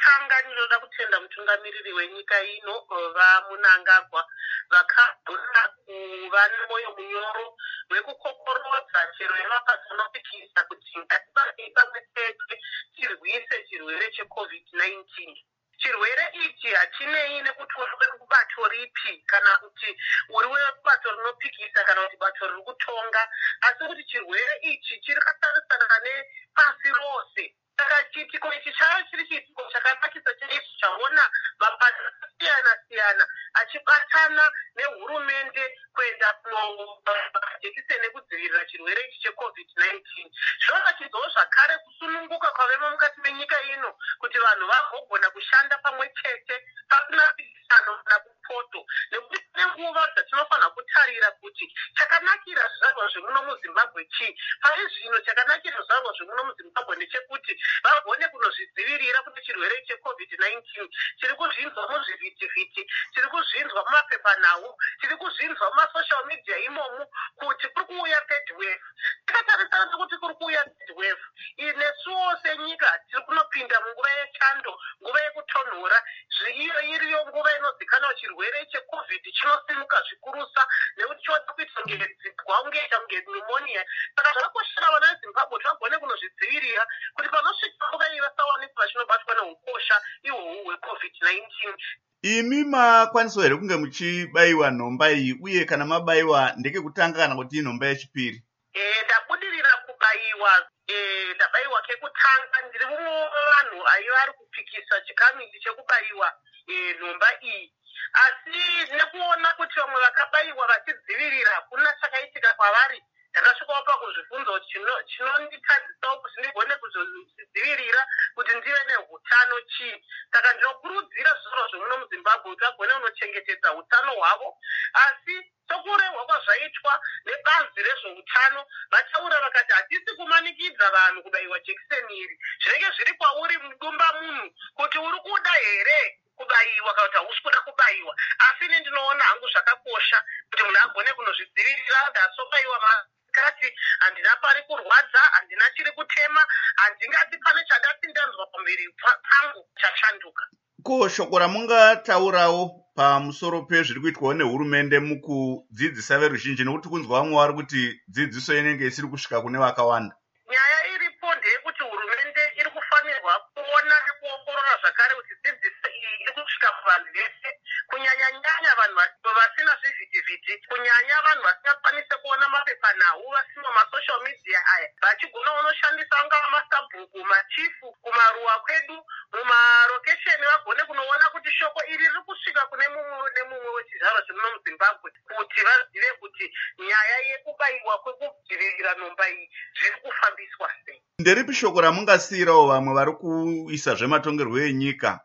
chekutanga ndinoda kutenda mutungamiriri wenyika ino vaMunangagwa vakagona kuva nemwoyo munyoro wekukokorodza chero nemapato anopikisa kuti ngatibatei pamwe chete tirwise chirwere cheCovid-19. Chirwere ichi hachinei nekuti uri kubato ripi kana kuti uri webato rinopikisa kana kuti bato riri kutonga, asi kuti chirwere ichi chiri katarisana nepasi rose. Saka chiitiko ichi chaiva chiri chiitiko chakanakisa chaizvo chaona mapato akasiyana-siyana achibatana nehurumende kuenda kumajekiseni ekudzivirira chirwere ichi cheCovid-19. Zvinoratidzawo zvakare kusununguka kwavemo mukati menyika ino kuti vanhu vagogona kushanda pamwe chete pasina pisano kana kupoto, nekuti kune nguva dzatinofanira kutarira kuti chakanakira zvizvarwa zvemuno muZimbabwe chii. Pari zvino chakanakira zvizvarwa zvemuno muZimbabwe ndechekuti vagone kunozvidzivirira kuti chirwere cheCovid-19 chiri kuzvinzwa muzvivhitivhiti, chiri kuzvinzwa mumapepanhau, chiri kuzvinzwa mumasocial media imomo kuti kuri kuuya third wave. Tikatarisana nekuti kuri kuuya third wave, nesuwo senyika tiri kunopinda munguva yechando, nguva yekutonhora, iyo iriyo nguva inozikanwa chirwere cheCovid chinosimuka zvikurusa nekuti choda kuita kunge dzipwa ungeita kunge pneumonia. Saka zvakakoshera vana veZimbabwe kuti vagone kunozvidzivirira kuti panosvika nguva iyi vasawanikwa vachinobatwa neukosha ihwohwo hweCovid-19. Imi makwanisa here kunge muchibayiwa nhomba iyi, uye kana mabayiwa ndekekutanga kana kuti inhomba yechipiri? Ndabudirira kubayiwa, ndabayiwa kekutanga. Ndiri mumwe vanhu aiva ari kupikisa chikamu ichi chekubayiwa nhomba iyi, asi nekuona kuti vamwe vakabayiwa vachidzivirira kuna chakaitika kwavari, ndakasvikawo pakuzvibvunza kuti chinonditadzisawo kuti ndigone kuzvidzivirira kuti ndive nehutano chii. Saka ndinokurudzira zvizvarwa zvemuno muZimbabwe kuti vagone kunochengetedza hutano hwavo, asi sokurehwa kwazvaitwa nebazi rezveutano vataura vakati hatisi kumanikidza vanhu kubayiwa jekiseni iri, zvinenge zviri kwauri mudumba munhu kuti uri kuda here kubayiwa kana kuti hausi kuda kubayiwa. Asi ini ndinoona hangu zvakakosha kuti munhu agone kunozvidzivirira. Ndasobayiwa makati handina pari kurwadza, handina chiri kutema, handingati pane chadati ndanzwa pamberi pangu chachanduka. Ko shoko ramungataurawo pamusoro pezviri kuitwawo nehurumende mukudzidzisa veruzhinji, nekuti kunzwa vamwe vari kuti dzidziso inenge isiri kusvika kune vakawanda? Nyaya iripo ndeyekuti hurumende iri kufanirwa kuona nekuongorora zvakare kuti dzidziso iyi iri kusvika kuvanhu vese, kunyanya-nyanya vanhu vasina zvivhitivhiti, kunyanya vanhu vasingakwanise kuona mapepanhau, vasina masocial media aya, vachigona unoshandisa angava masabhuku, machifu, kumaruwa kwedu, mumarokesheni vagone kunoona kuti shoko iri riri kusvika kune mumwe nemumwe wechizvarwa chemuno muZimbabwe, kuti vazive kuti nyaya yekubayiwa kwekudzivirira nhomba iyi zviri kufambiswa sei. Nderipi shoko ramungasiyirawo vamwe vari kuisa zvematongerwo enyika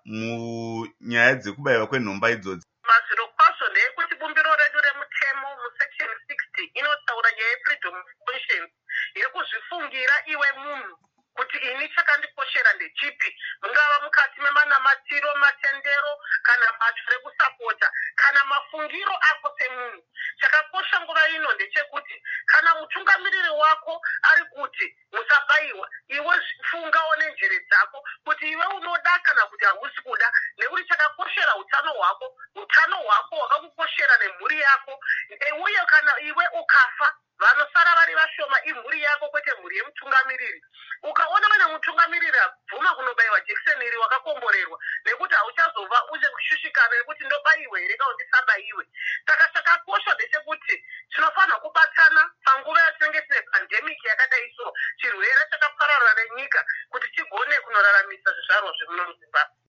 munyaya dzekubayiwa kwenhomba idzodzi? Mazviro kwazvo ndeyekuti bumbiro redu remutemo musection 60 inotaura nyaya yefreedom of conscience, yekuzvifungira iwe munhu kuti ini chakandikoshera ndechipi, mungava mukati memanamatiro, matendero kana bato rekusapota kana mafungiro ako semunhu. Chakakosha nguva ino ndechekuti kana mutungamiriri wako ari kuti musabayiwa, iwe fungawo nenjere dzako kuti iwe unoda kana kuti hausi kuda, nekuti chakakoshera utano hwako. Utano hwako hwakakukoshera nemhuri yako, uye kana iwe ukafa vanosara vari vashoma imhuri yako, kwete mhuri yemutungamiriri. Ukaona vane mutungamiriri abvuma kunobayiwa jekiseni iri wakakomborerwa, nekuti hauchazobva uche kushushikana nekuti ndobayiwe here kana ndisabayiwe. Saka chakakosha ndechekuti tinofanira kubatana panguva yatinenge tine pandemiki yakadai so, chirwere chakapararira nenyika, kuti tigone kunoraramisa zvizvarwa zvemuno muZimbabwe.